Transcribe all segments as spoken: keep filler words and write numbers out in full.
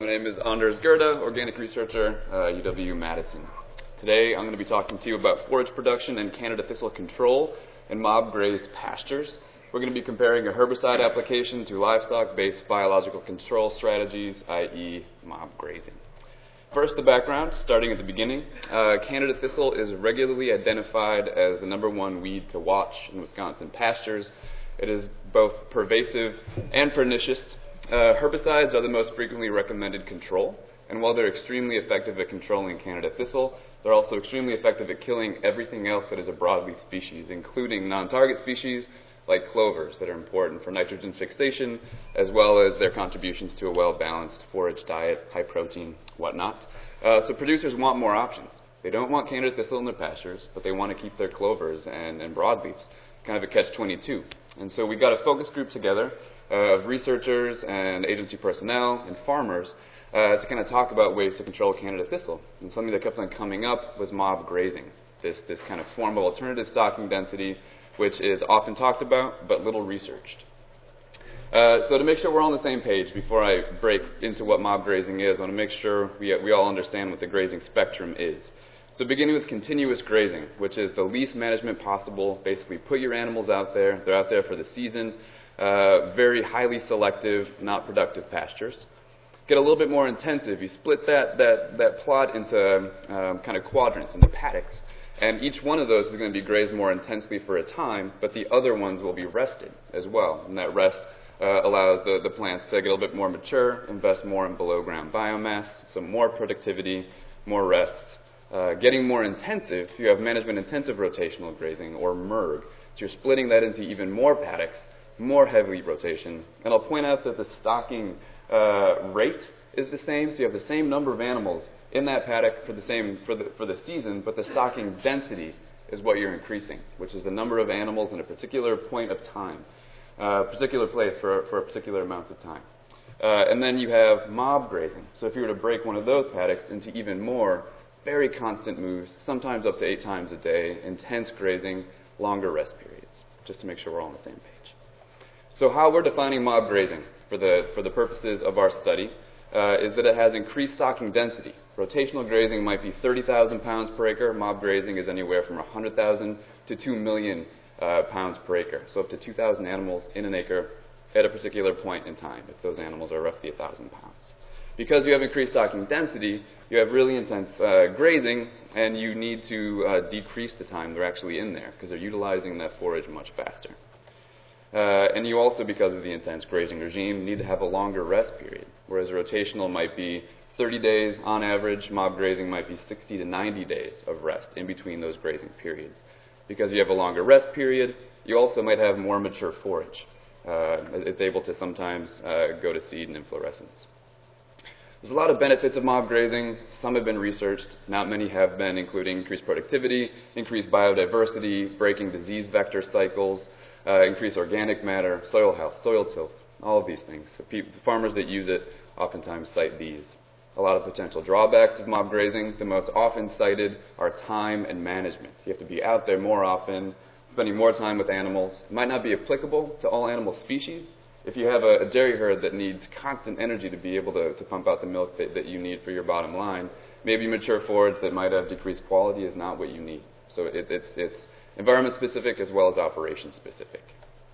My name is Anders Gerda, organic researcher, uh, U W-Madison. Today I'm going to be talking to you about forage production and Canada thistle control in mob-grazed pastures. We're going to be comparing a herbicide application to livestock-based biological control strategies, that is mob grazing. First, the background, starting at the beginning. Uh, Canada thistle is regularly identified as the number one weed to watch in Wisconsin pastures. It is both pervasive and pernicious. Uh, herbicides are the most frequently recommended control, and while they're extremely effective at controlling Canada thistle, they're also extremely effective at killing everything else that is a broadleaf species, including non-target species like clovers that are important for nitrogen fixation, as well as their contributions to a well-balanced forage diet, high protein, whatnot. Uh, so producers want more options. They don't want Canada thistle in their pastures, but they want to keep their clovers and, and broadleafs, kind of a catch twenty-two. And so we got a focus group together Uh, of researchers and agency personnel and farmers uh, to kind of talk about ways to control Canada thistle. And something that kept on coming up was mob grazing, this, this kind of form of alternative stocking density, which is often talked about but little researched. Uh, so to make sure we're all on the same page, before I break into what mob grazing is, I want to make sure we, we all understand what the grazing spectrum is. So beginning with continuous grazing, which is the least management possible. Basically put your animals out there, they're out there for the season. Uh, very highly selective, not productive pastures. Get a little bit more intensive. You split that, that, that plot into um, kind of quadrants, into paddocks, and each one of those is going to be grazed more intensely for a time, but the other ones will be rested as well. And that rest uh, allows the, the plants to get a little bit more mature, invest more in below-ground biomass, some more productivity, more rest. Uh, getting more intensive, you have management-intensive rotational grazing, or M R G. So you're splitting that into even more paddocks, more heavy rotation. And I'll point out that the stocking uh, rate is the same, so you have the same number of animals in that paddock for the same for the for the season, but the stocking density is what you're increasing, which is the number of animals in a particular point of time, uh, particular place for for a particular amount of time. Uh, and then you have mob grazing. So if you were to break one of those paddocks into even more, very constant moves, sometimes up to eight times a day, intense grazing, longer rest periods, just to make sure we're all on the same page. So how we're defining mob grazing for the, for the purposes of our study uh, is that it has increased stocking density. Rotational grazing might be thirty thousand pounds per acre. Mob grazing is anywhere from one hundred thousand to two million uh, pounds per acre. So up to two thousand animals in an acre at a particular point in time, if those animals are roughly one thousand pounds. Because you have increased stocking density, you have really intense uh, grazing, and you need to uh, decrease the time they're actually in there because they're utilizing that forage much faster. Uh, and you also, because of the intense grazing regime, need to have a longer rest period, whereas rotational might be thirty days on average, mob grazing might be sixty to ninety days of rest in between those grazing periods. Because you have a longer rest period, you also might have more mature forage. Uh, it's able to sometimes uh, go to seed and inflorescence. There's a lot of benefits of mob grazing. Some have been researched, not many have been, including increased productivity, increased biodiversity, breaking disease vector cycles, Uh, increase organic matter, soil health, soil tilth, all of these things. So pe- farmers that use it oftentimes cite these. A lot of potential drawbacks of mob grazing. The most often cited are time and management. You have to be out there more often, spending more time with animals. It might not be applicable to all animal species. If you have a, a dairy herd that needs constant energy to be able to, to pump out the milk that, that you need for your bottom line, maybe mature forage that might have decreased quality is not what you need. So it, it's it's environment specific as well as operation specific.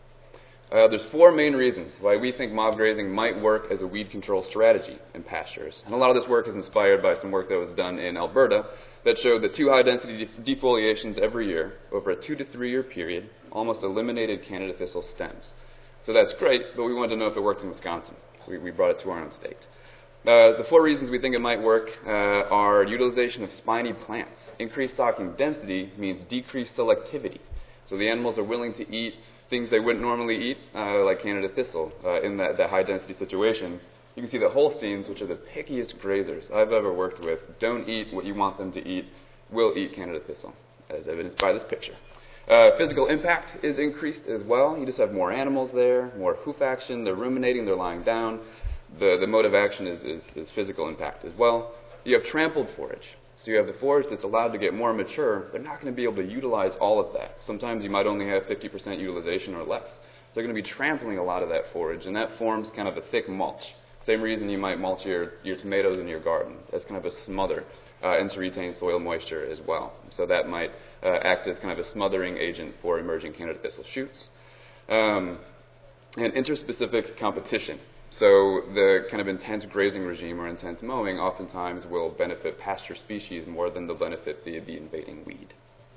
Uh, there's four main reasons why we think mob grazing might work as a weed control strategy in pastures. And a lot of this work is inspired by some work that was done in Alberta that showed that two high density def- defoliations every year over a two to three year period almost eliminated Canada thistle stems. So that's great, but we wanted to know if it worked in Wisconsin. So we, we brought it to our own state. Uh, the four reasons we think it might work uh, are utilization of spiny plants. Increased stocking density means decreased selectivity. So the animals are willing to eat things they wouldn't normally eat, uh, like Canada thistle, uh, in that, that high density situation. You can see that Holsteins, which are the pickiest grazers I've ever worked with, don't eat what you want them to eat, will eat Canada thistle, as evidenced by this picture. Uh, physical impact is increased as well. You just have more animals there, more hoof action, they're ruminating, they're lying down. The, the mode of action is, is, is physical impact as well. You have trampled forage. So you have the forage that's allowed to get more mature. They're not going to be able to utilize all of that. Sometimes you might only have fifty percent utilization or less. So they're going to be trampling a lot of that forage, and that forms kind of a thick mulch. So Same reason you might mulch your, your tomatoes in your garden as kind of a smother uh, and to retain soil moisture as well. So that might uh, act as kind of a smothering agent for emerging Canada thistle shoots. Um, and interspecific competition. So the kind of intense grazing regime or intense mowing oftentimes will benefit pasture species more than they'll benefit the, the invading weed.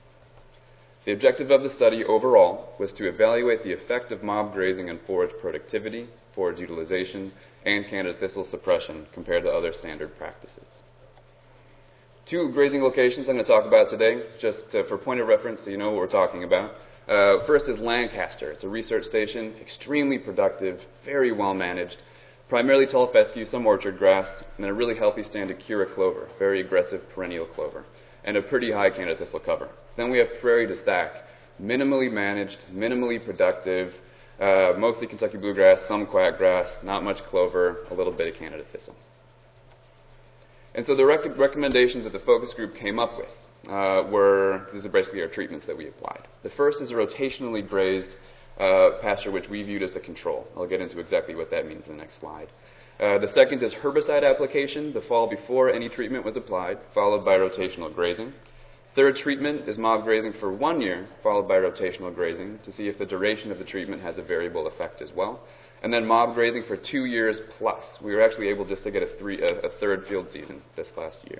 The objective of the study overall was to evaluate the effect of mob grazing on forage productivity, forage utilization, and Canada thistle suppression compared to other standard practices. Two grazing locations I'm going to talk about today, just uh, for point of reference so you know what we're talking about. Uh, first is Lancaster. It's a research station, extremely productive, very well managed, primarily tall fescue, some orchard grass, and then a really healthy stand of Kira clover, very aggressive perennial clover, and a pretty high Canada thistle cover. Then we have Prairie du Sac, minimally managed, minimally productive, uh, mostly Kentucky bluegrass, some quackgrass, not much clover, a little bit of Canada thistle. And so the rec- recommendations that the focus group came up with uh, were, these are basically our treatments that we applied. The first is a rotationally grazed uh, pasture, which we viewed as the control. I'll get into exactly what that means in the next slide. Uh, the second is herbicide application the fall before any treatment was applied, followed by rotational grazing. Third treatment is mob grazing for one year, followed by rotational grazing to see if the duration of the treatment has a variable effect as well. And then mob grazing for two years plus. We were actually able just to get a, three, a, a third field season this last year.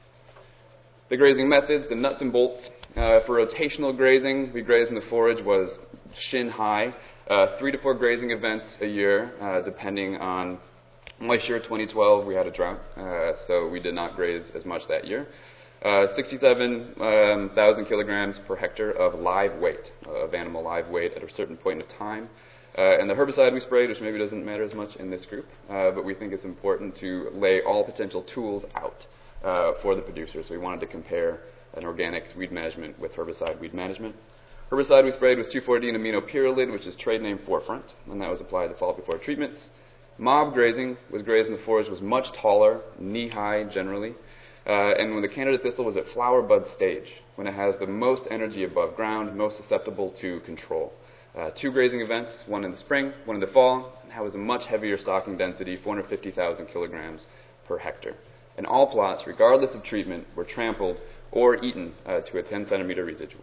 The grazing methods, the nuts and bolts. Uh, for rotational grazing, we grazed in the forage was shin high, uh, three to four grazing events a year, uh, depending on moisture. twenty twelve, we had a drought, uh, so we did not graze as much that year. Uh, sixty-seven thousand kilograms per hectare of live weight, uh, of animal live weight at a certain point of time. Uh, and the herbicide we sprayed, which maybe doesn't matter as much in this group, uh, but we think it's important to lay all potential tools out uh, for the producers. So we wanted to compare an organic weed management with herbicide weed management. Herbicide we sprayed was two four D aminopyrrolid, which is trade name Forefront, and that was applied the fall before treatments. Mob grazing was grazed in the forage was much taller, knee-high generally, uh, and when the Canada thistle was at flower bud stage, when it has the most energy above ground, most susceptible to control. Uh, two grazing events, one in the spring, one in the fall, and that was a much heavier stocking density, four hundred fifty thousand kilograms per hectare. And all plots, regardless of treatment, were trampled or eaten uh, to a ten centimeter residual.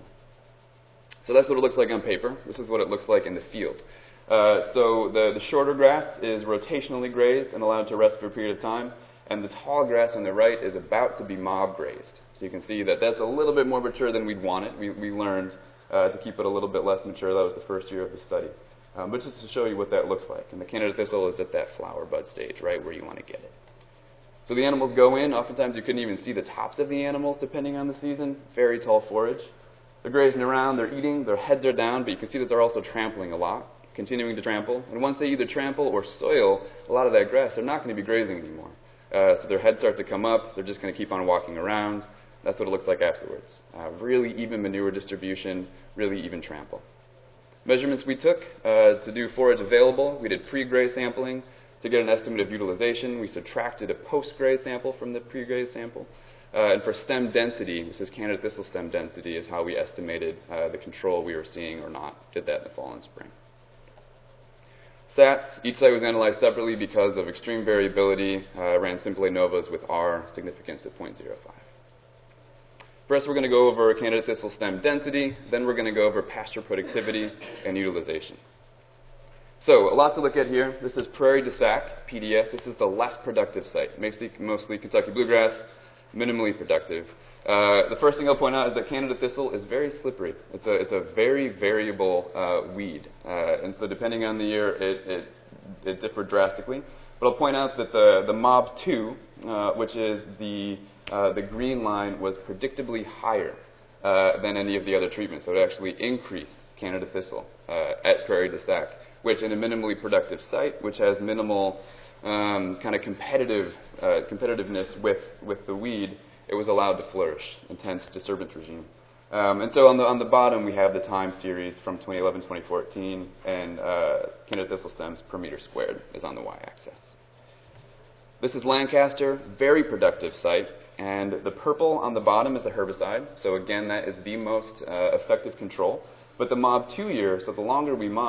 So that's what it looks like on paper. This is what it looks like in the field. Uh, so the, the shorter grass is rotationally grazed and allowed to rest for a period of time, and the tall grass on the right is about to be mob grazed. So you can see that that's a little bit more mature than we'd want it. We, we learned uh, to keep it a little bit less mature. That was the first year of the study. Um, but just to show you what that looks like. And the Canada thistle is at that flower bud stage, right where you want to get it. So the animals go in. Oftentimes you couldn't even see the tops of the animals depending on the season. Very tall forage. They're grazing around, they're eating, their heads are down, but you can see that they're also trampling a lot, continuing to trample. And once they either trample or soil a lot of that grass, they're not going to be grazing anymore. Uh, so their heads start to come up, they're just going to keep on walking around. That's what it looks like afterwards. Uh, really even manure distribution, really even trample. Measurements we took uh, to do forage available, we did pre-graze sampling. To get an estimate of utilization, we subtracted a post-graze sample from the pre-graze sample. Uh, and for stem density, this is Canada thistle stem density, is how we estimated uh, the control we were seeing or not. Did that in the fall and spring. Stats, each site was analyzed separately because of extreme variability, uh, ran simple ANOVAs with R significance at zero point zero five. First we're going to go over Canada thistle stem density, then we're going to go over pasture productivity and utilization. So, a lot to look at here. This is Prairie du Sac, P D S. This is the less productive site, mostly, mostly Kentucky bluegrass, minimally productive. Uh, the first thing I'll point out is that Canada thistle is very slippery. It's a, it's a very variable uh, weed, uh, and so depending on the year, it, it, it differed drastically. But I'll point out that the, the mob two, uh, which is the, uh, the green line, was predictably higher uh, than any of the other treatments. So it actually increased Canada thistle uh, at Prairie du Sac, which in a minimally productive site, which has minimal um, kind of competitive uh, competitiveness with, with the weed, it was allowed to flourish. Intense disturbance regime. Um, and so on the on the bottom we have the time series from twenty eleven to twenty fourteen, and uh, Canada thistle stems per meter squared is on the y-axis. This is Lancaster, very productive site, and the purple on the bottom is the herbicide. So again, that is the most uh, effective control. But the mob two year, so the longer we mob,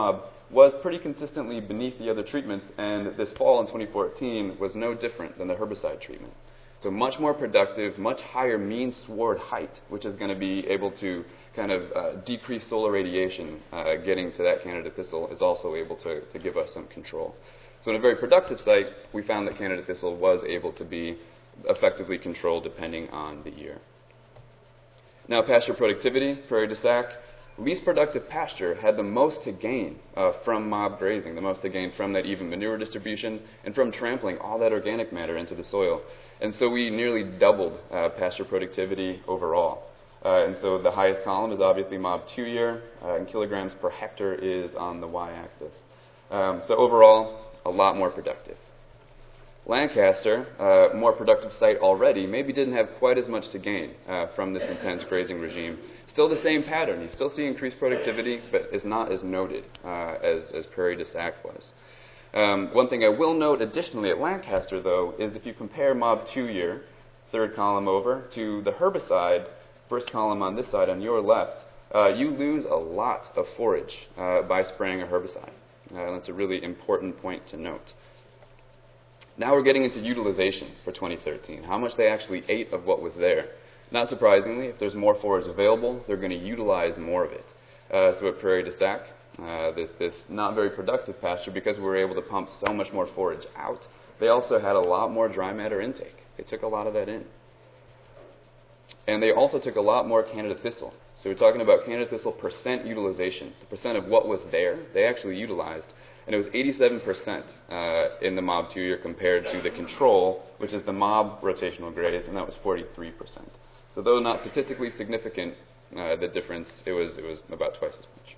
was pretty consistently beneath the other treatments, and this fall in twenty fourteen was no different than the herbicide treatment. So much more productive, much higher mean sward height, which is going to be able to kind of uh, decrease solar radiation uh, getting to that Canada thistle, is also able to, to give us some control. So in a very productive site, we found that Canada thistle was able to be effectively controlled depending on the year. Now, pasture productivity, prairie du sac. Least productive pasture had the most to gain uh, from mob grazing, the most to gain from that even manure distribution and from trampling all that organic matter into the soil. And so we nearly doubled uh, pasture productivity overall. Uh, and so the highest column is obviously mob two-year, uh, and kilograms per hectare is on the y-axis. Um, so overall, a lot more productive. Lancaster, uh, more productive site already, maybe didn't have quite as much to gain uh, from this intense grazing regime. Still the same pattern. You still see increased productivity, but is not as noted uh, as, as prairie du sac was. Um, one thing I will note additionally at Lancaster, though, is if you compare mob two-year, third column over, to the herbicide, first column on this side on your left, uh, you lose a lot of forage uh, by spraying a herbicide. Uh, that's a really important point to note. Now we're getting into utilization for twenty thirteen, how much they actually ate of what was there. Not surprisingly, if there's more forage available, they're going to utilize more of it. Uh, so at prairie du sac, uh, this, this not very productive pasture, because we were able to pump so much more forage out, they also had a lot more dry matter intake. They took a lot of that in. And they also took a lot more Canada thistle. So we're talking about Canada thistle percent utilization, the percent of what was there, they actually utilized. And it was eighty-seven percent uh, in the mob two-year compared to the control, which is the mob rotational graze, and that was forty-three percent. So though not statistically significant, uh, the difference, it was, it was about twice as much.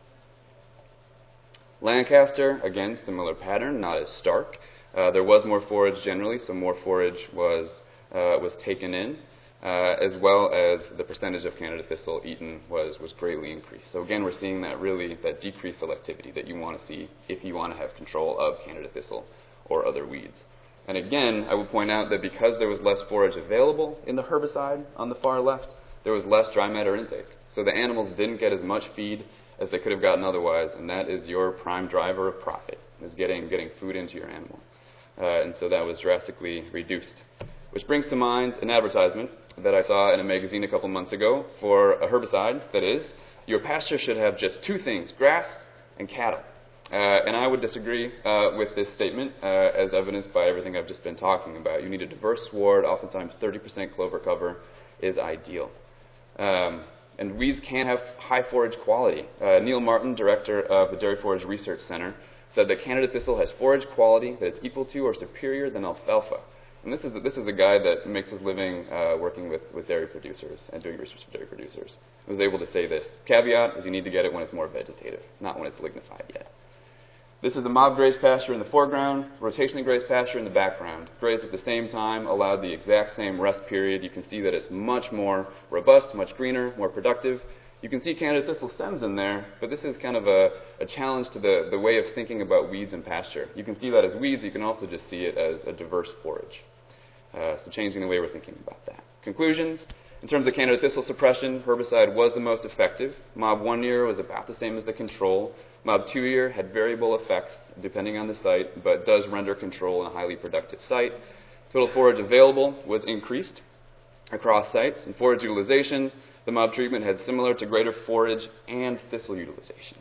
Lancaster, again, similar pattern, not as stark. Uh, there was more forage generally, so more forage was, uh, was taken in, uh, as well as the percentage of Canada thistle eaten was, was greatly increased. So again, we're seeing that really, that decreased selectivity that you want to see if you want to have control of Canada thistle or other weeds. And again, I would point out that because there was less forage available in the herbicide on the far left, there was less dry matter intake. So the animals didn't get as much feed as they could have gotten otherwise, and that is your prime driver of profit, is getting, getting food into your animal. Uh, and so that was drastically reduced. Which brings to mind an advertisement that I saw in a magazine a couple months ago for a herbicide that is, your pasture should have just two things, grass and cattle. Uh, and I would disagree uh, with this statement, uh, as evidenced by everything I've just been talking about. You need a diverse sward. Oftentimes thirty percent clover cover is ideal. Um, and weeds can have high forage quality. Uh, Neil Martin, director of the Dairy Forage Research Center, said that Canada thistle has forage quality that is equal to or superior than alfalfa. And this is a, this is a guy that makes his living uh, working with, with dairy producers and doing research for dairy producers. He was able to say this. Caveat is you need to get it when it's more vegetative, not when it's lignified yet. This is a mob grazed pasture in the foreground, rotationally grazed pasture in the background. Grazed at the same time, allowed the exact same rest period. You can see that it's much more robust, much greener, more productive. You can see Canada thistle stems in there, but this is kind of a, a challenge to the, the way of thinking about weeds in pasture. You can see that as weeds, you can also just see it as a diverse forage. Uh, so changing the way we're thinking about that. Conclusions. In terms of Canada thistle suppression, herbicide was the most effective. Mob one year was about the same as the control. Mob two year had variable effects depending on the site, but does render control in a highly productive site. Total forage available was increased across sites. And forage utilization, the mob treatment had similar to greater forage and thistle utilization.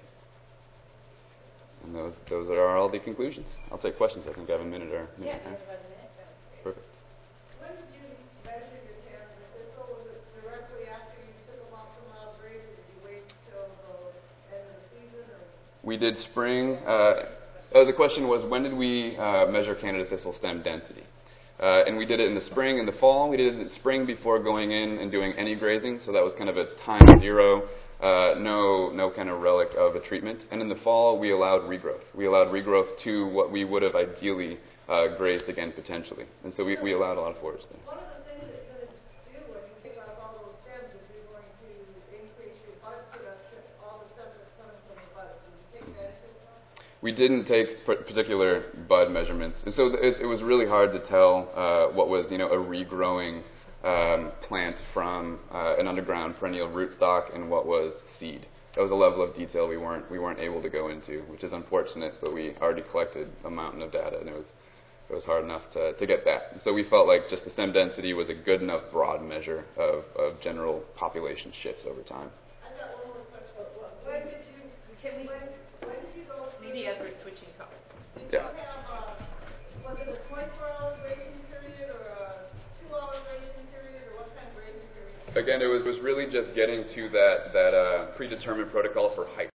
And those, those are all the conclusions. I'll take questions. I think I have a minute or a minute and a half. Perfect. When did you measure your Canada thistle? Was it directly after you took them off the mob graze, or did you wait until the end of the season? Or? We did spring. Uh, oh, the question was, when did we uh, measure Canada thistle stem density? Uh, and we did it in the spring and the fall. We did it in the spring before going in and doing any grazing, so that was kind of a time zero, uh, no no kind of relic of a treatment. And in the fall, we allowed regrowth. We allowed regrowth to what we would have ideally uh, grazed again potentially. And so we, we allowed a lot of forage there. One of the things that you're going to do when you take out all those stems is you're going to increase your bud production, all the stuff that's coming from the buds. Did you take that into account? We didn't take particular bud measurements, and so it, it was really hard to tell uh, what was, you know, a regrowing um, plant from uh, an underground perennial rootstock and what was seed. that was a level of detail we weren't we weren't able to go into, which is unfortunate. But we already collected a mountain of data, and it was it was hard enough to to get that. And so we felt like just the stem density was a good enough broad measure of of general population shifts over time. I got one more question. When did you, can we, when, when did you go through? Maybe as we're switching topics. Did Yeah. you have, uh, was it a twenty-four hour grading period or a two hour grading period or what kind of grading period? Again, it was was really just getting to that that uh, predetermined protocol for height.